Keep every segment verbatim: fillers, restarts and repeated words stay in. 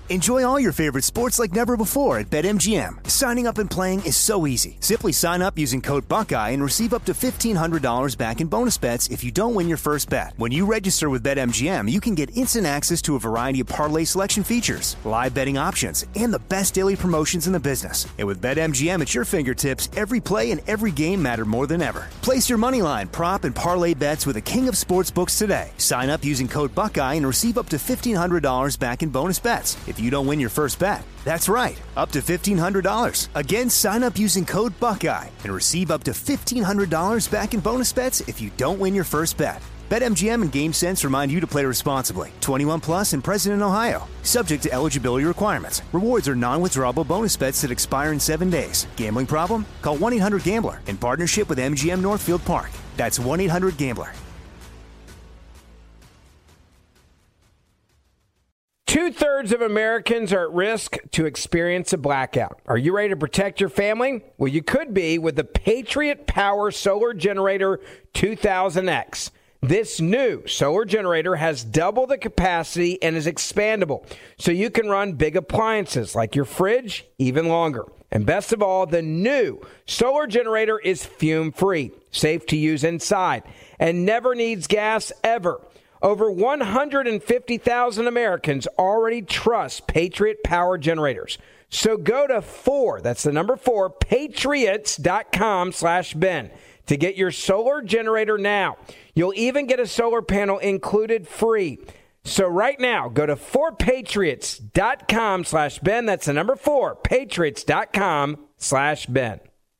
Enjoy all your favorite sports like never before at BetMGM. Signing up and playing is so easy. Simply sign up using code Buckeye and receive up to fifteen hundred dollars back in bonus bets if you don't win your first bet. When you register with BetMGM, you can get instant access to a variety of parlay selection features, live betting options, and the best daily promotions in the business. And with BetMGM at your fingertips, every play and every game matter more than ever. Place your moneyline, prop, and parlay bets with the king of sportsbooks today. Sign up using code Buckeye and receive up to fifteen hundred dollars back in bonus bets if you don't win your first bet. That's right, up to fifteen hundred dollars. Again, sign up using code Buckeye and receive up to fifteen hundred dollars back in bonus bets if you don't win your first bet. BetMGM and GameSense remind you to play responsibly. twenty-one plus and present in Ohio. Subject to eligibility requirements. Rewards are non-withdrawable bonus bets that expire in seven days. Gambling problem? Call one eight hundred gambler in partnership with M G M Northfield Park. That's one eight hundred gambler. Two-thirds of Americans are at risk to experience a blackout. Are you ready to protect your family? Well, you could be with the Patriot Power Solar Generator two thousand X. This new solar generator has double the capacity and is expandable, so you can run big appliances like your fridge even longer. And best of all, the new solar generator is fume-free, safe to use inside, and never needs gas ever. Over one hundred fifty thousand Americans already trust Patriot Power Generators. So go to four, that's the number four, patriots.com slash Ben to get your solar generator now. You'll even get a solar panel included free. So right now, go to four patriots.com slash Ben. That's the number four, patriots.com slash Ben.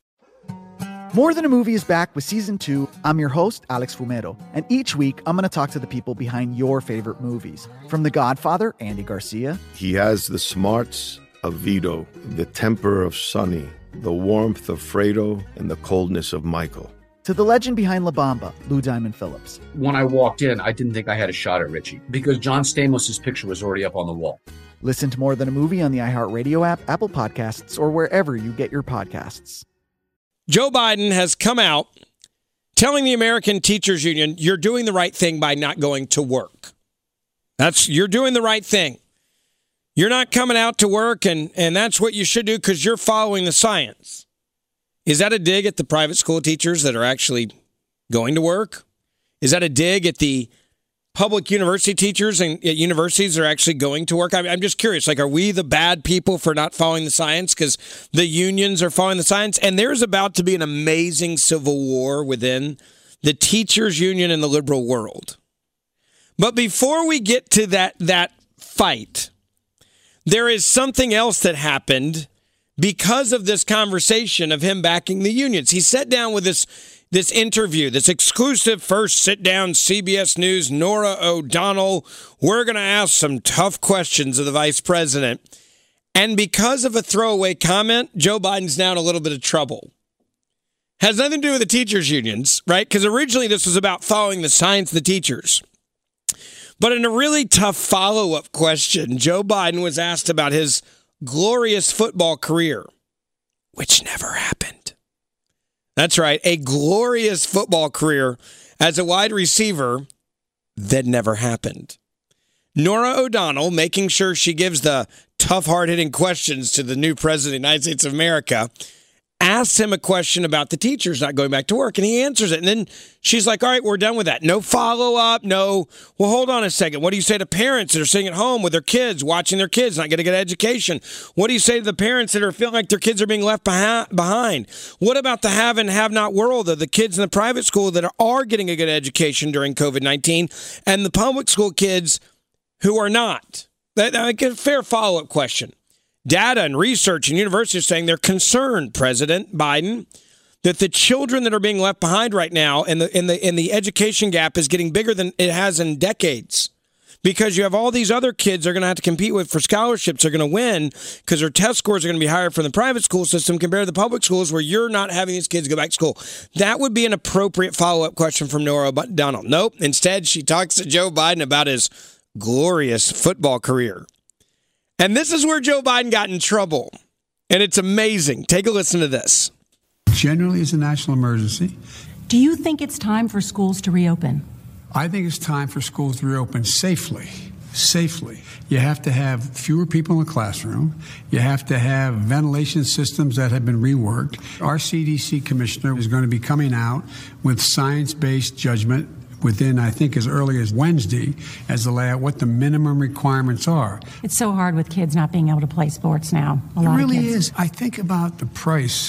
More Than a Movie is back with Season two. I'm your host, Alex Fumero, and each week I'm going to talk to the people behind your favorite movies. From The Godfather, Andy Garcia. He has the smarts of Vito, the temper of Sonny, the warmth of Fredo, and the coldness of Michael. To the legend behind La Bamba, Lou Diamond Phillips. When I walked in, I didn't think I had a shot at Richie because John Stamos' picture was already up on the wall. Listen to More Than a Movie on the iHeartRadio app, Apple Podcasts, or wherever you get your podcasts. Joe Biden has come out telling the American Teachers Union, you're doing the right thing by not going to work. That's you're doing the right thing. You're not coming out to work, and, and that's what you should do because you're following the science. Is that a dig at the private school teachers that are actually going to work? Is that a dig at the public university teachers and at universities that are actually going to work? I'm, I'm just curious. Like, are we the bad people for not following the science because the unions are following the science? And there's about to be an amazing civil war within the teachers union and the liberal world. But before we get to that that fight, there is something else that happened because of this conversation of him backing the unions. He sat down with this this interview, this exclusive first sit-down C B S News, Norah O'Donnell. We're going to ask some tough questions of the vice president. And because of a throwaway comment, Joe Biden's now in a little bit of trouble. Has nothing to do with the teachers' unions, right? Because originally this was about following the science of the teachers. But in a really tough follow-up question, Joe Biden was asked about his glorious football career, which never happened. That's right, a glorious football career as a wide receiver that never happened. Norah O'Donnell, making sure she gives the tough, hard-hitting questions to the new president of the United States of America, asks him a question about the teachers not going back to work, and he answers it. And then she's like, all right, we're done with that. No follow-up, no, well, hold on a second. What do you say to parents that are sitting at home with their kids, watching their kids, not getting a good education? What do you say to the parents that are feeling like their kids are being left behind? What about the have and have-not world of the kids in the private school that are getting a good education during covid nineteen and the public school kids who are not? That's a fair follow-up question. Data and research and universities are saying they're concerned, President Biden, that the children that are being left behind right now and the in the in the education gap is getting bigger than it has in decades. Because you have all these other kids they're going to have to compete with for scholarships. They're going to win because their test scores are going to be higher from the private school system compared to the public schools where you're not having these kids go back to school. That would be an appropriate follow-up question from Norah O'Donnell. Nope. Instead, she talks to Joe Biden about his glorious football career. And this is where Joe Biden got in trouble. And it's amazing. Take a listen to this. Generally, it's a national emergency. Do you think it's time for schools to reopen? I think it's time for schools to reopen safely. safely. You have to have fewer people in the classroom. You have to have ventilation systems that have been reworked. Our C D C commissioner is going to be coming out with science-based judgment within, I think, as early as Wednesday as to lay out what the minimum requirements are. It's so hard with kids not being able to play sports now. A lot it really of kids. is. I think about the price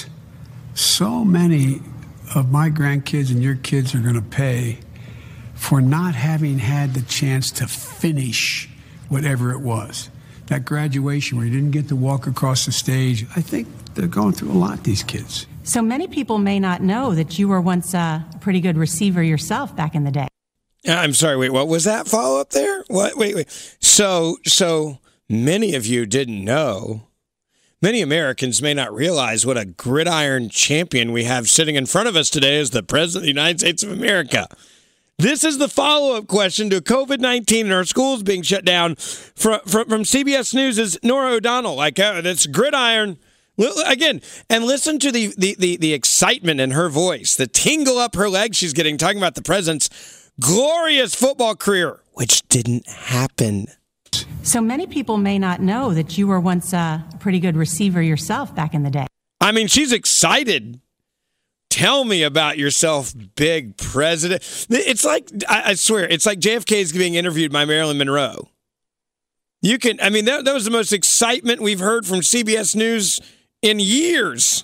so many of my grandkids and your kids are going to pay for not having had the chance to finish whatever it was. That graduation where you didn't get to walk across the stage. I think they're going through a lot, these kids. So many people may not know that you were once a pretty good receiver yourself back in the day. I'm sorry, wait, what was that follow-up there? What? Wait, wait. So, so many of you didn't know. Many Americans may not realize what a gridiron champion we have sitting in front of us today as the President of the United States of America. This is the follow-up question to COVID nineteen and our schools being shut down from, from, from C B S News' Norah O'Donnell. Like, uh, that's gridiron. Again, and listen to the, the, the, the excitement in her voice, the tingle up her legs she's getting, talking about the president's glorious football career, which didn't happen. So many people may not know that you were once a pretty good receiver yourself back in the day. I mean, she's excited. Tell me about yourself, big president. It's like, I swear, it's like J F K is being interviewed by Marilyn Monroe. You can, I mean, that, that was the most excitement we've heard from C B S News in years.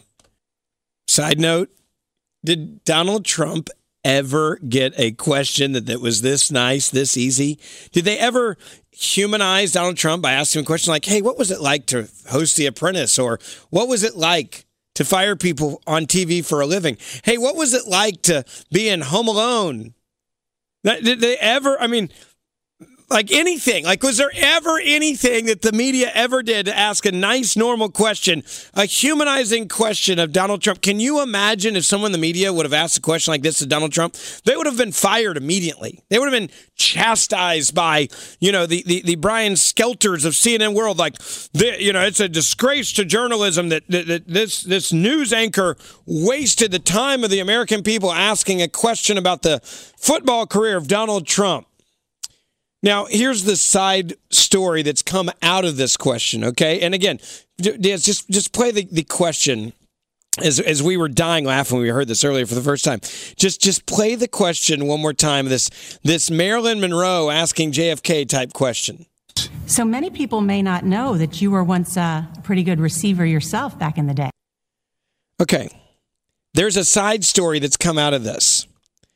Side note, did Donald Trump ever get a question that, that was this nice, this easy? Did they ever humanize Donald Trump by asking him a question like, hey, what was it like to host The Apprentice? Or what was it like to fire people on T V for a living? Hey, what was it like to be in Home Alone? Did they ever, I mean, like anything, like was there ever anything that the media ever did to ask a nice, normal question, a humanizing question of Donald Trump? Can you imagine if someone in the media would have asked a question like this to Donald Trump? They would have been fired immediately. They would have been chastised by, you know, the, the, the Brian Skelters of C N N World. Like, the, you know, it's a disgrace to journalism that, that, that this, this news anchor wasted the time of the American people asking a question about the football career of Donald Trump. Now, here's the side story that's come out of this question, okay? And again, just just play the, the question as as we were dying laughing when we heard this earlier for the first time. Just just play the question one more time, this this Marilyn Monroe asking J F K type question. So many people may not know that you were once a pretty good receiver yourself back in the day. Okay. There's a side story that's come out of this.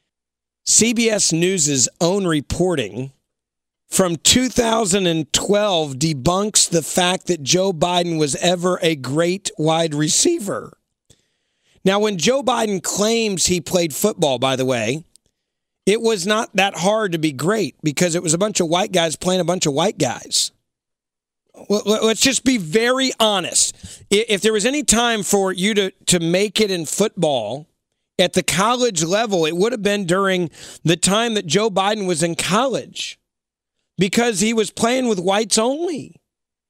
C B S News' own reporting from two thousand twelve debunks the fact that Joe Biden was ever a great wide receiver. Now, when Joe Biden claims he played football, by the way, it was not that hard to be great because it was a bunch of white guys playing a bunch of white guys. Well, let's just be very honest. If there was any time for you to, to make it in football at the college level, it would have been during the time that Joe Biden was in college, because he was playing with whites only.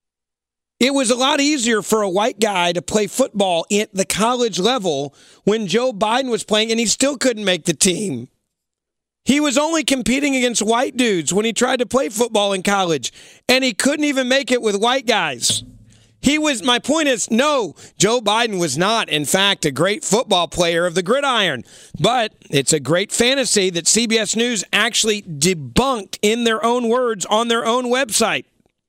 It was a lot easier for a white guy to play football at the college level when Joe Biden was playing, and he still couldn't make the team. He was only competing against white dudes when he tried to play football in college, and he couldn't even make it with white guys. He was, my point is, no, Joe Biden was not, in fact, a great football player of the gridiron. But it's a great fantasy that C B S News actually debunked in their own words on their own website.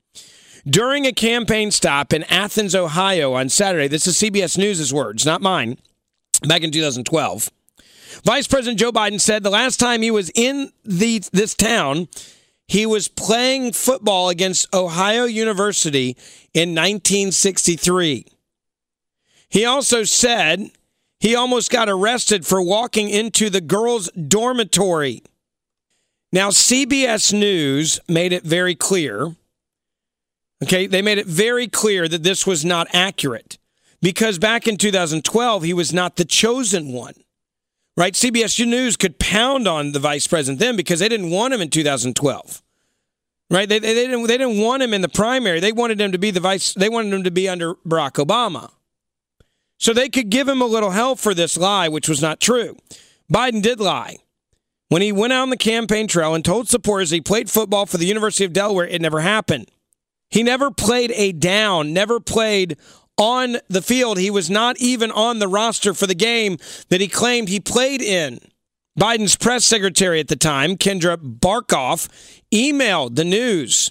During a campaign stop in Athens, Ohio on Saturday, this is C B S News' words, not mine, back in two thousand twelve, Vice President Joe Biden said the last time he was in the this town, he was playing football against Ohio University in nineteen sixty-three. He also said he almost got arrested for walking into the girls' dormitory. Now, C B S News made it very clear, okay, they made it very clear that this was not accurate because back in two thousand twelve, he was not the chosen one. Right? C B S News could pound on the vice president then because they didn't want him in two thousand twelve. Right? They, they, they, didn't, they didn't want him in the primary. They wanted him to be the vice. They wanted him to be under Barack Obama. So they could give him a little help for this lie, which was not true. Biden did lie. when he went out on the campaign trail and told supporters he played football for the University of Delaware, it never happened. He never played a down, never played on the field. He was not even on the roster for the game that he claimed he played in. Biden's press secretary at the time, Kendra Barkoff, emailed the news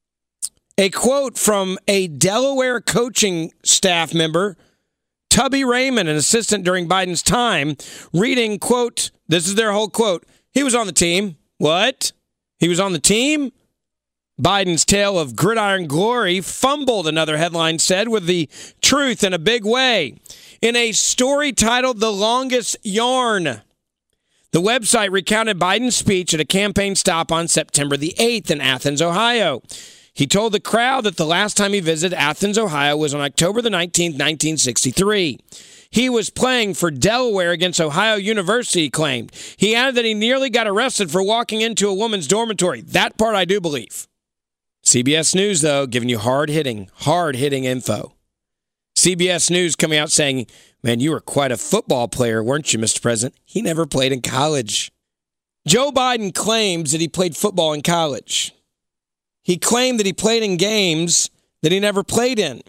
a quote from a Delaware coaching staff member, Tubby Raymond, an assistant during Biden's time, reading, quote, this is their whole quote, he was on the team. What? He was on the team? Biden's tale of gridiron glory fumbled, another headline said, with the truth in a big way. In a story titled The Longest Yarn, the website recounted Biden's speech at a campaign stop on September the eighth in Athens, Ohio. He told the crowd that the last time he visited Athens, Ohio was on October the nineteenth, nineteen sixty-three. He was playing for Delaware against Ohio University, he claimed. He added that he nearly got arrested for walking into a woman's dormitory. That part I do believe. C B S News, though, giving you hard-hitting, hard-hitting info. C B S News coming out saying, man, you were quite a football player, weren't you, Mister President? He never played in college. Joe Biden claims that he played football in college. He claimed that he played in games that he never played in.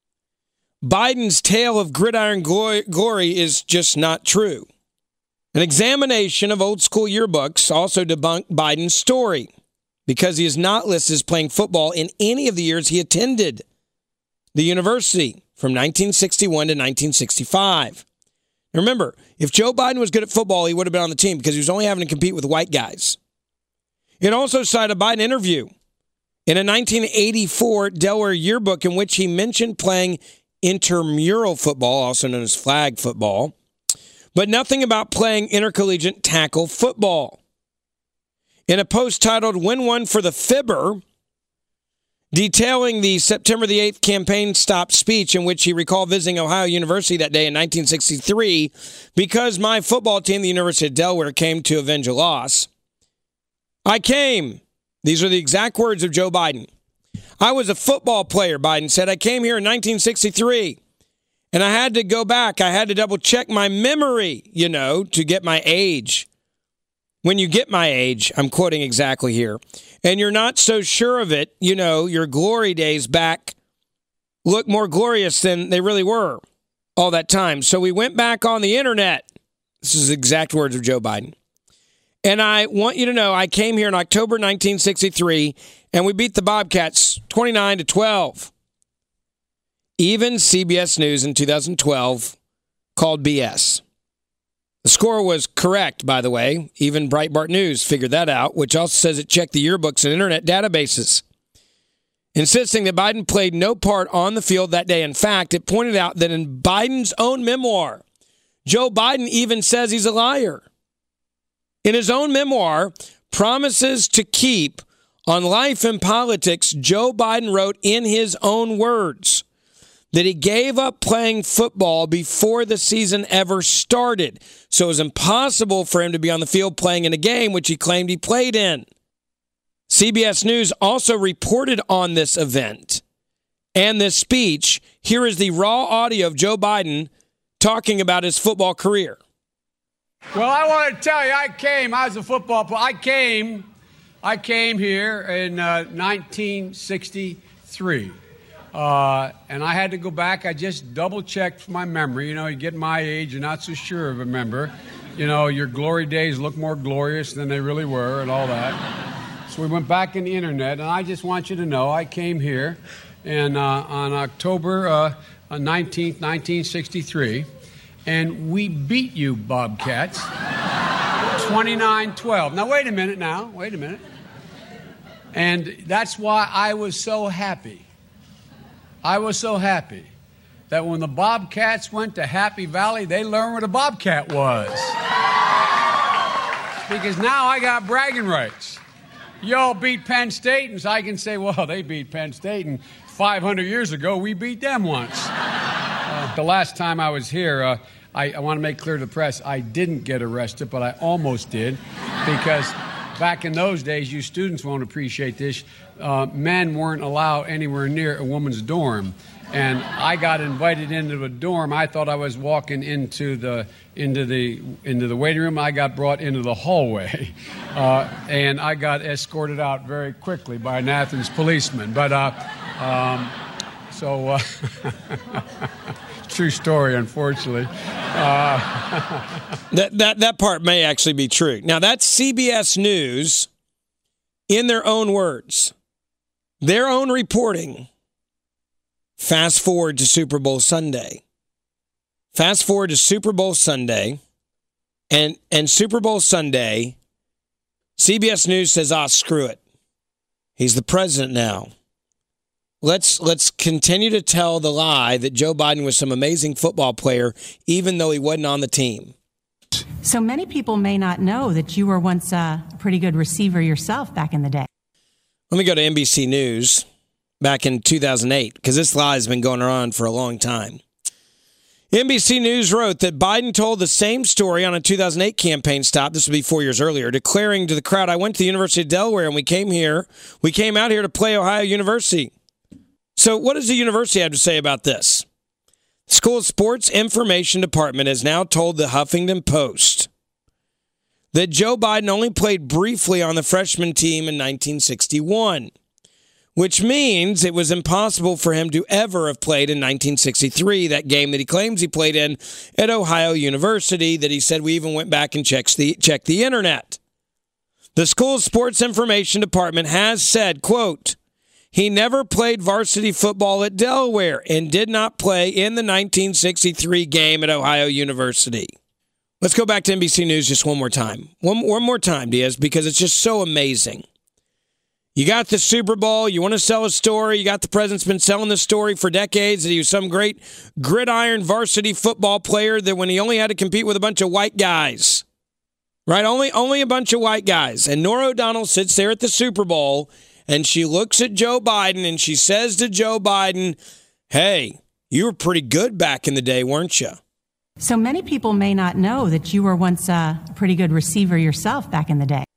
Biden's tale of gridiron glory is just not true. An examination of old school yearbooks also debunked Biden's story, because he is not listed as playing football in any of the years he attended the university from nineteen sixty-one to nineteen sixty-five. Now remember, if Joe Biden was good at football, he would have been on the team because he was only having to compete with white guys. It also cited a Biden interview in a nineteen eighty-four Delaware yearbook in which he mentioned playing intramural football, also known as flag football, but nothing about playing intercollegiate tackle football. In a post titled Win One for the Fibber, detailing the September the eighth campaign stop speech in which he recalled visiting Ohio University that day in nineteen sixty-three because my football team, the University of Delaware, came to avenge a loss. I came. These are the exact words of Joe Biden. I was a football player, Biden said. I came here in nineteen sixty-three, and I had to go back. I had to double check my memory, you know, to get my age. When you get my age, I'm quoting exactly here, and you're not so sure of it, you know, your glory days back look more glorious than they really were all that time. So we went back on the internet. This is the exact words of Joe Biden. And I want you to know I came here in October nineteen sixty-three, and we beat the Bobcats twenty-nine to twelve. Even C B S News in two thousand twelve called B S. The score was correct, by the way. Even Breitbart News figured that out, which also says it checked the yearbooks and internet databases, insisting that Biden played no part on the field that day. In fact, it pointed out that in Biden's own memoir, Joe Biden even says he's a liar. In his own memoir, Promises to Keep on Life and Politics, Joe Biden wrote in his own words that he gave up playing football before the season ever started. So it was impossible for him to be on the field playing in a game which he claimed he played in. C B S News also reported on this event and this speech. Here is the raw audio of Joe Biden talking about his football career. Well, I want to tell you, I came, I was a football player. I came, I came here in uh, nineteen sixty-three. Uh, and I had to go back. I just double-checked my memory. You know, you get my age, you're not so sure of a member. You know, your glory days look more glorious than they really were and all that. So we went back in the internet, and I just want you to know I came here and, uh, on October uh, nineteenth, nineteen sixty-three, and we beat you, Bobcats, twenty-nine twelve. Now, wait a minute now. Wait a minute. And that's why I was so happy. I was so happy that when the Bobcats went to Happy Valley, they learned what a Bobcat was. Because now I got bragging rights. Y'all beat Penn State, and so I can say, well, they beat Penn State, and five hundred years ago, we beat them once. Uh, the last time I was here, uh, I, I want to make clear to the press, I didn't get arrested, but I almost did, because back in those days, you students won't appreciate this, uh, men weren't allowed anywhere near a woman's dorm. And I got invited into a dorm. I thought I was walking into the into the into the waiting room. I got brought into the hallway, uh, and I got escorted out very quickly by an Athens policeman. But uh, um, so uh, true story, unfortunately. Uh, that that that part may actually be true. Now that's C B S News, in their own words, their own reporting. Fast forward to Super Bowl Sunday. Fast forward to Super Bowl Sunday. And and Super Bowl Sunday, C B S News says, ah, screw it. He's the president now. Let's let's continue to tell the lie that Joe Biden was some amazing football player, even though he wasn't on the team. So many people may not know that you were once a pretty good receiver yourself back in the day. Let me go to N B C News. Back in two thousand eight, because this lie has been going on for a long time. N B C News wrote that Biden told the same story on a two thousand eight campaign stop, this would be four years earlier, declaring to the crowd, I went to the University of Delaware and we came here, we came out here to play Ohio University. So what does the university have to say about this? The school's sports information department has now told the Huffington Post that Joe Biden only played briefly on the freshman team in nineteen sixty-one. Which means it was impossible for him to ever have played in nineteen sixty-three, that game that he claims he played in at Ohio University, that he said we even went back and checked the, checked the internet. The school's sports information department has said, quote, he never played varsity football at Delaware and did not play in the nineteen sixty-three game at Ohio University. Let's go back to N B C News just one more time. One, one more time, Diaz, because it's just so amazing. You got the Super Bowl. You want to sell a story. You got the president's been selling the story for decades that he was some great gridiron varsity football player that when he only had to compete with a bunch of white guys, right? Only, only a bunch of white guys. And Norah O'Donnell sits there at the Super Bowl and she looks at Joe Biden and she says to Joe Biden, hey, you were pretty good back in the day, weren't you? So many people may not know that you were once a pretty good receiver yourself back in the day.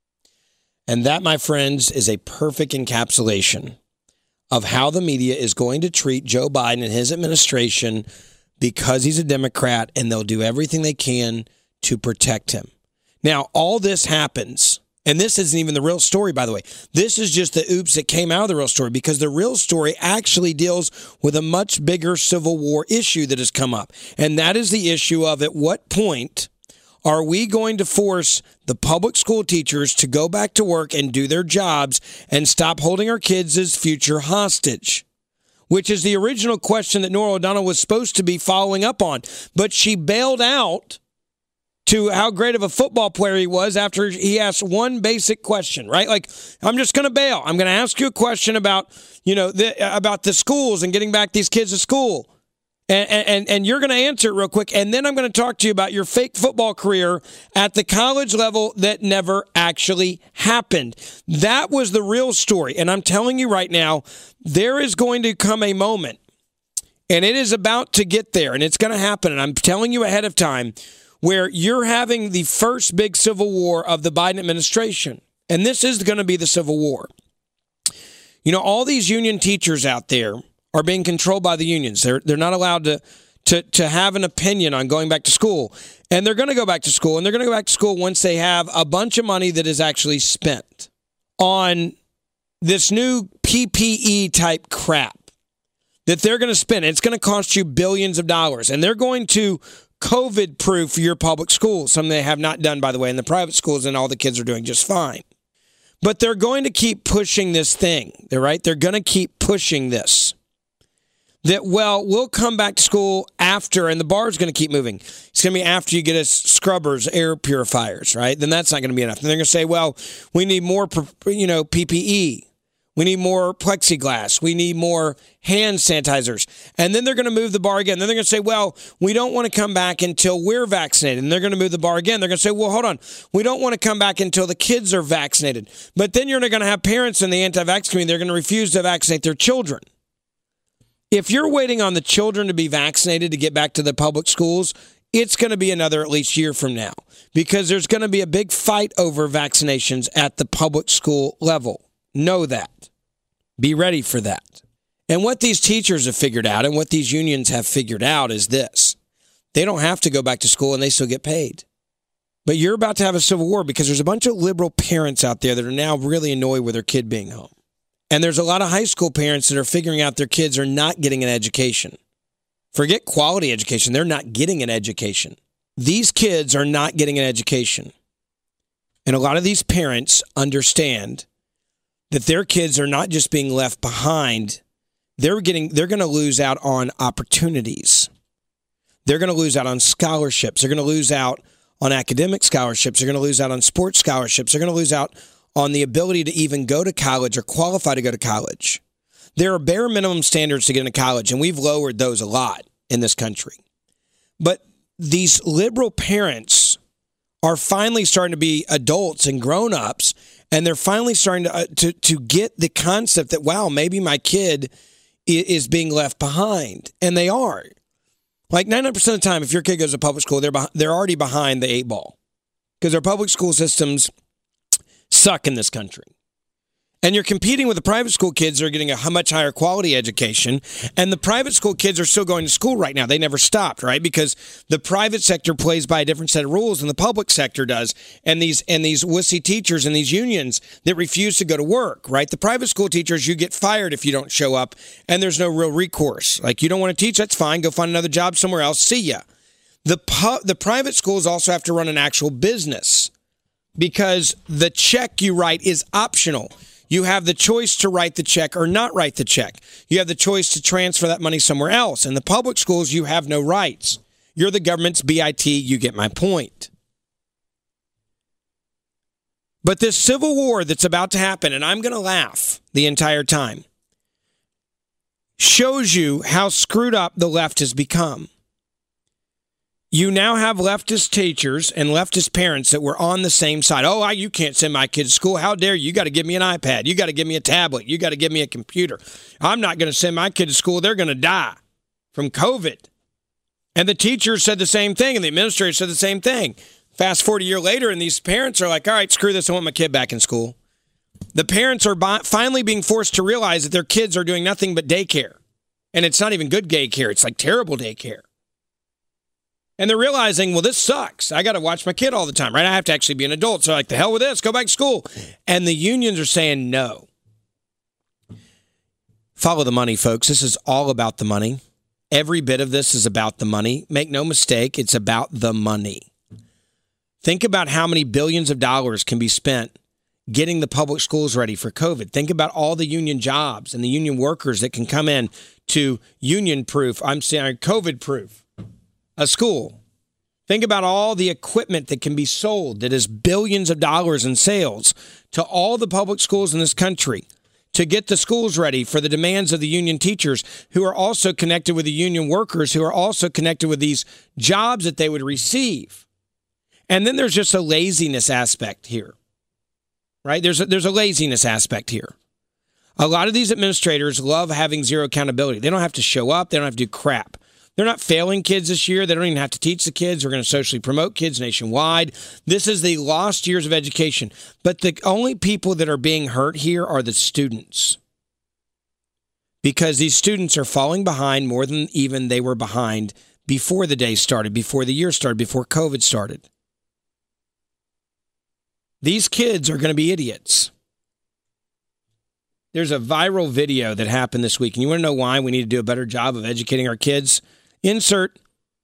And that, my friends, is a perfect encapsulation of how the media is going to treat Joe Biden and his administration because he's a Democrat, and they'll do everything they can to protect him. Now, all this happens, and this isn't even the real story, by the way. This is just the oops that came out of the real story, because the real story actually deals with a much bigger Civil War issue that has come up. And that is the issue of at what point are we going to force the public school teachers to go back to work and do their jobs and stop holding our kids as future hostage? Which is the original question that Norah O'Donnell was supposed to be following up on. But she bailed out to how great of a football player he was after he asked one basic question, right? Like, I'm just going to bail. I'm going to ask you a question about, you know, the, about the schools and getting back these kids to school. And, and and you're going to answer it real quick, and then I'm going to talk to you about your fake football career at the college level that never actually happened. That was the real story, and I'm telling you right now, there is going to come a moment, and it is about to get there, and it's going to happen, and I'm telling you ahead of time, where you're having the first big civil war of the Biden administration, and this is going to be the Civil War. You know, all these union teachers out there are being controlled by the unions. They're they're not allowed to, to, to have an opinion on going back to school. And they're going to go back to school, and they're going to go back to school once they have a bunch of money that is actually spent on this new P P E type crap that they're going to spend. It's going to cost you billions of dollars. And they're going to COVID-proof your public schools, something they have not done, by the way, in the private schools, and all the kids are doing just fine. But they're going to keep pushing this thing. They're right. They're going to keep pushing this. That, well, we'll come back to school after, and the bar is going to keep moving. It's going to be after you get us scrubbers, air purifiers, right? Then that's not going to be enough. And they're going to say, well, we need more, you know, P P E. We need more plexiglass. We need more hand sanitizers. And then they're going to move the bar again. Then they're going to say, well, we don't want to come back until we're vaccinated. And they're going to move the bar again. They're going to say, well, hold on. We don't want to come back until the kids are vaccinated. But then you're going to have parents in the anti-vax community. They're going to refuse to vaccinate their children. If you're waiting on the children to be vaccinated to get back to the public schools, it's going to be another at least year from now because there's going to be a big fight over vaccinations at the public school level. Know that. Be ready for that. And what these teachers have figured out and what these unions have figured out is this. They don't have to go back to school and they still get paid. But you're about to have a civil war because there's a bunch of liberal parents out there that are now really annoyed with their kid being home. And there's a lot of high school parents that are figuring out their kids are not getting an education. Forget quality education. They're not getting an education. These kids are not getting an education. And a lot of these parents understand that their kids are not just being left behind. They're getting, they're going to lose out on opportunities. They're going to lose out on scholarships. They're going to lose out on academic scholarships. They're going to lose out on sports scholarships. They're going to lose out on the ability to even go to college or qualify to go to college. There are bare minimum standards to get into college, and we've lowered those a lot in this country. But these liberal parents are finally starting to be adults and grown-ups, and they're finally starting to, uh, to, to get the concept that, wow, maybe my kid is being left behind. And they are. Like ninety-nine percent of the time, if your kid goes to public school, they're beh- they're already behind the eight ball because our public school systems suck in this country. And you're competing with the private school kids that are getting a much higher quality education. And the private school kids are still going to school right now. They never stopped, right? Because the private sector plays by a different set of rules than the public sector does. And these and these wussy teachers and these unions that refuse to go to work, right? The private school teachers, you get fired if you don't show up. And there's no real recourse. Like, you don't want to teach, that's fine. Go find another job somewhere else. See ya. The pu- the private schools also have to run an actual business because the check you write is optional. You have the choice to write the check or not write the check. You have the choice to transfer that money somewhere else. In the public schools, you have no rights. You're the government's B I T. You get my point. But this civil war that's about to happen, and I'm going to laugh the entire time, shows you how screwed up the left has become. You now have leftist teachers and leftist parents that were on the same side. Oh, I, you can't send my kid to school. How dare you? You got to give me an iPad. You got to give me a tablet. You got to give me a computer. I'm not going to send my kid to school. They're going to die from COVID. And the teachers said the same thing, and the administrators said the same thing. Fast forward a year later, and these parents are like, all right, screw this. I want my kid back in school. The parents are bi- finally being forced to realize that their kids are doing nothing but daycare. And it's not even good daycare. It's like terrible daycare. And they're realizing, well, this sucks. I got to watch my kid all the time, right? I have to actually be an adult. So like, the hell with this, go back to school. And the unions are saying no. Follow the money, folks. This is all about the money. Every bit of this is about the money. Make no mistake, it's about the money. Think about how many billions of dollars can be spent getting the public schools ready for COVID. Think about all the union jobs and the union workers that can come in to union-proof, I'm saying COVID-proof. A school. Think about all the equipment that can be sold that is billions of dollars in sales to all the public schools in this country to get the schools ready for the demands of the union teachers who are also connected with the union workers who are also connected with these jobs that they would receive. And then there's just a laziness aspect here, right? There's a, there's a laziness aspect here. A lot of these administrators love having zero accountability. They don't have to show up. They don't have to do crap. They're not failing kids this year. They don't even have to teach the kids. We're going to socially promote kids nationwide. This is the lost years of education. But the only people that are being hurt here are the students. Because these students are falling behind more than even they were behind before the day started, before the year started, before COVID started. These kids are going to be idiots. There's a viral video that happened this week. And you want to know why we need to do a better job of educating our kids? Insert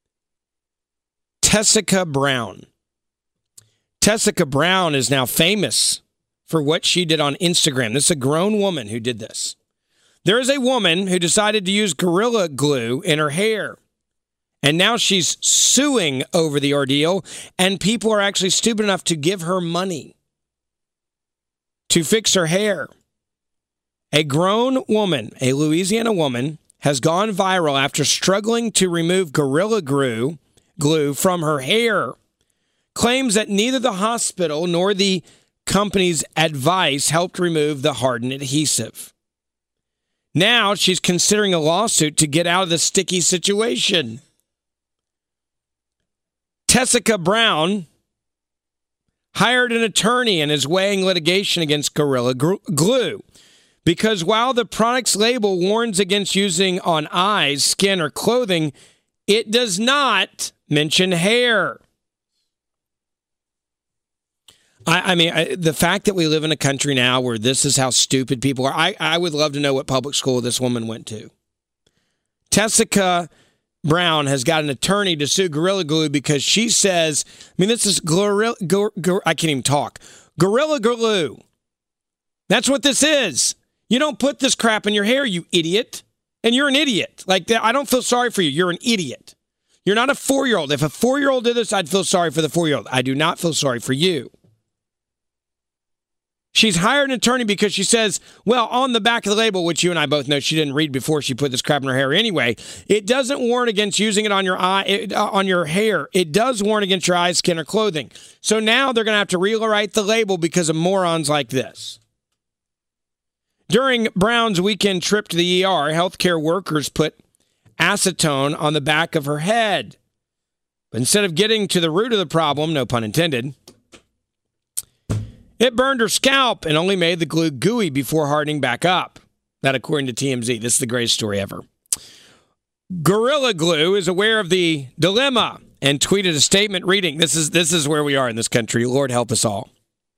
Tessica Brown. Tessica Brown is now famous for what she did on Instagram. This is a grown woman who did this. There is a woman who decided to use Gorilla Glue in her hair. And now she's suing over the ordeal. And people are actually stupid enough to give her money to fix her hair. A grown woman, a Louisiana woman, has gone viral after struggling to remove Gorilla Glue, glue from her hair, claims that neither the hospital nor the company's advice helped remove the hardened adhesive. Now she's considering a lawsuit to get out of the sticky situation. Tessica Brown hired an attorney and is weighing litigation against Gorilla Glue because while the product's label warns against using on eyes, skin, or clothing, it does not mention hair. I, I mean, I, the fact that we live in a country now where this is how stupid people are, I, I would love to know what public school this woman went to. Tessica Brown has got an attorney to sue Gorilla Glue because she says, I mean, this is Gorilla, Gor, Gor, I can't even talk. Gorilla Glue. That's what this is. You don't put this crap in your hair, you idiot. And you're an idiot. Like, I don't feel sorry for you. You're an idiot. You're not a four-year-old. If a four-year-old did this, I'd feel sorry for the four-year-old. I do not feel sorry for you. She's hired an attorney because she says, well, on the back of the label, which you and I both know she didn't read before she put this crap in her hair anyway, it doesn't warn against using it on your eye, it, uh, on your hair. It does warn against your eyes, skin, or clothing. So now they're going to have to rewrite the label because of morons like this. During Brown's weekend trip to the E R, healthcare workers put acetone on the back of her head. But instead of getting to the root of the problem, no pun intended, it burned her scalp and only made the glue gooey before hardening back up. That according to T M Z. This is the greatest story ever. Gorilla Glue is aware of the dilemma and tweeted a statement reading, this is, this is where we are in this country. Lord help us all.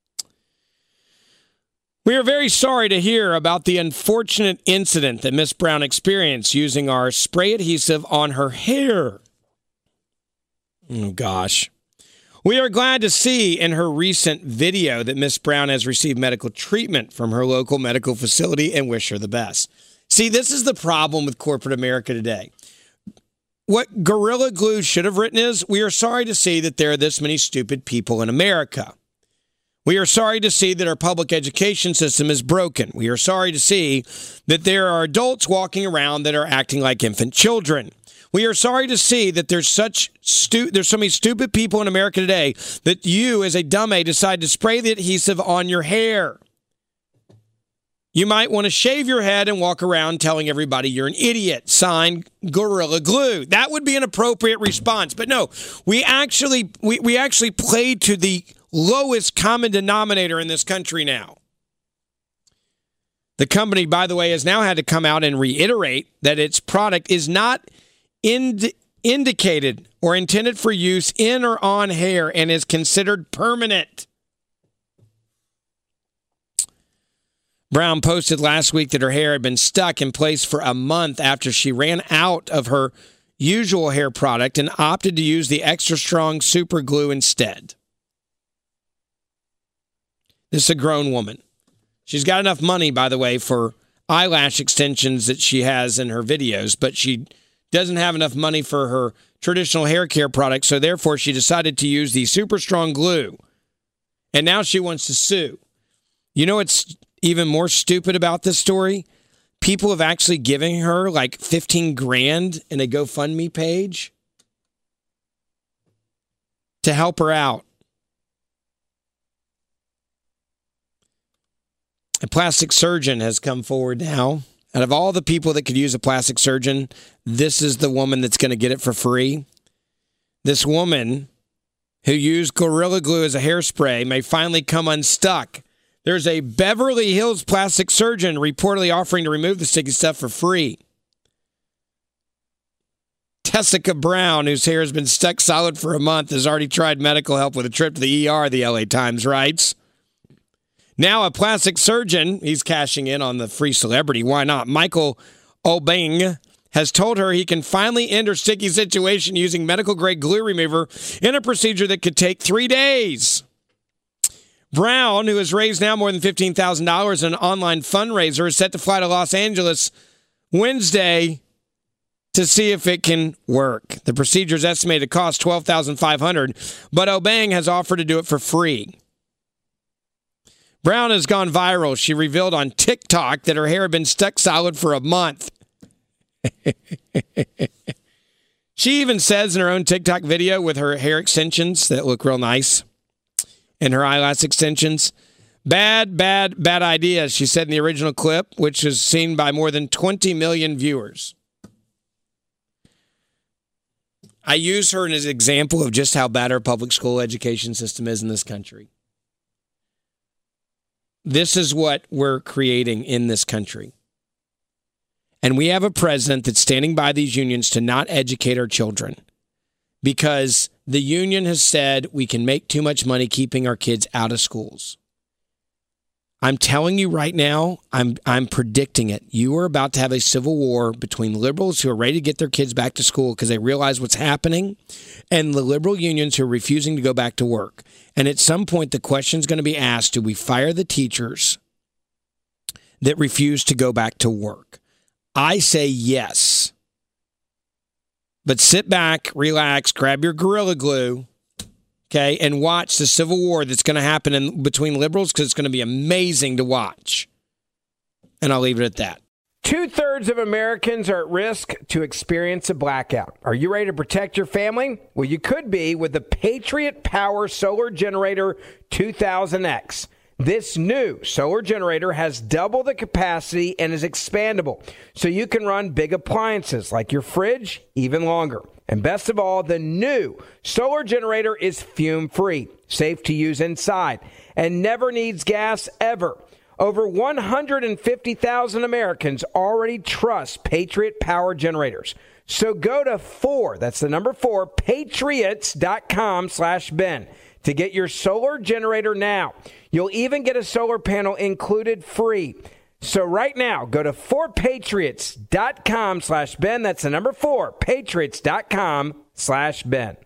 We are very sorry to hear about the unfortunate incident that Miss Brown experienced using our spray adhesive on her hair. Oh, gosh. We are glad to see in her recent video that Miss Brown has received medical treatment from her local medical facility and wish her the best. See, this is the problem with corporate America today. What Gorilla Glue should have written is, we are sorry to see that there are this many stupid people in America. We are sorry to see that our public education system is broken. We are sorry to see that there are adults walking around that are acting like infant children. We are sorry to see that there's such stu- there's so many stupid people in America today that you, as a dummy, decide to spray the adhesive on your hair. You might want to shave your head and walk around telling everybody you're an idiot. Signed, Gorilla Glue. That would be an appropriate response. But no, we actually we, we actually played to the lowest common denominator in this country now. The company, by the way, has now had to come out and reiterate that its product is not ind- indicated or intended for use in or on hair and is considered permanent. Brown posted last week that her hair had been stuck in place for a month after she ran out of her usual hair product and opted to use the extra strong super glue instead. This is a grown woman. She's got enough money, by the way, for eyelash extensions that she has in her videos, but she doesn't have enough money for her traditional hair care products, so therefore she decided to use the super strong glue. And now she wants to sue. You know what's even more stupid about this story? People have actually given her like fifteen grand in a GoFundMe page to help her out. A plastic surgeon has come forward now. Out of all the people that could use a plastic surgeon, this is the woman that's going to get it for free. This woman who used Gorilla Glue as a hairspray may finally come unstuck. There's a Beverly Hills plastic surgeon reportedly offering to remove the sticky stuff for free. Tessica Brown, whose hair has been stuck solid for a month, has already tried medical help with a trip to the E R, the L A Times writes. Now a plastic surgeon, he's cashing in on the free celebrity, why not? Michael Obeng has told her he can finally end her sticky situation using medical-grade glue remover in a procedure that could take three days. Brown, who has raised now more than fifteen thousand dollars in an online fundraiser, is set to fly to Los Angeles Wednesday to see if it can work. The procedure is estimated to cost twelve thousand five hundred dollars, but Obeng has offered to do it for free. Brown has gone viral. She revealed on TikTok that her hair had been stuck solid for a month. She even says in her own TikTok video with her hair extensions that look real nice and her eyelash extensions, bad, bad, bad idea, she said in the original clip, which was seen by more than twenty million viewers. I use her as an example of just how bad our public school education system is in this country. This is what we're creating in this country. And we have a president that's standing by these unions to not educate our children because the union has said we can make too much money keeping our kids out of schools. I'm telling you right now, I'm I'm predicting it. You are about to have a civil war between liberals who are ready to get their kids back to school because they realize what's happening and the liberal unions who are refusing to go back to work. And at some point, the question is going to be asked, do we fire the teachers that refuse to go back to work? I say yes. But sit back, relax, grab your Gorilla Glue, okay, and watch the civil war that's going to happen in, between liberals because it's going to be amazing to watch. And I'll leave it at that. Two-thirds of Americans are at risk to experience a blackout. Are you ready to protect your family? Well, you could be with the Patriot Power Solar Generator two thousand X. This new solar generator has double the capacity and is expandable, so you can run big appliances like your fridge even longer. And best of all, the new solar generator is fume-free, safe to use inside, and never needs gas ever. Over one hundred fifty thousand Americans already trust Patriot Power Generators. So go to four, that's the number four, patriots.com slash Ben to get your solar generator now. You'll even get a solar panel included free. So right now, go to four patriots.com slash Ben. That's the number four, patriots.com slash Ben.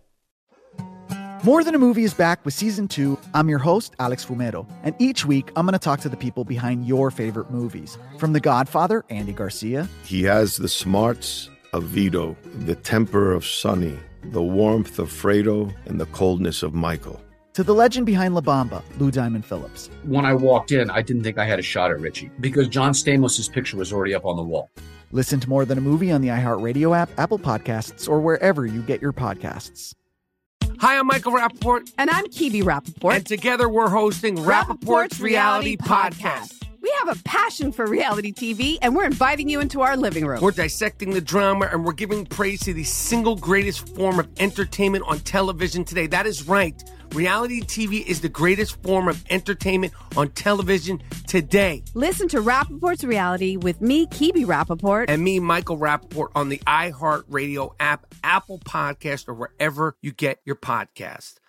More Than a Movie is back with season two. I'm your host, Alex Fumero, and each week I'm going to talk to the people behind your favorite movies. From The Godfather, Andy Garcia. He has the smarts of Vito, the temper of Sonny, the warmth of Fredo, and the coldness of Michael. To the legend behind La Bamba, Lou Diamond Phillips. When I walked in, I didn't think I had a shot at Richie because John Stamos' picture was already up on the wall. Listen to More Than a Movie on the iHeartRadio app, Apple Podcasts, or wherever you get your podcasts. Hi, I'm Michael Rappaport. And I'm Kibi Rappaport. And together we're hosting Rappaport's Reality Podcast. We have a passion for reality T V, and we're inviting you into our living room. We're dissecting the drama, and we're giving praise to the single greatest form of entertainment on television today. That is right. Reality T V is the greatest form of entertainment on television today. Listen to Rappaport's Reality with me, Kibi Rappaport. And me, Michael Rappaport, on the iHeartRadio app, Apple Podcast, or wherever you get your podcast.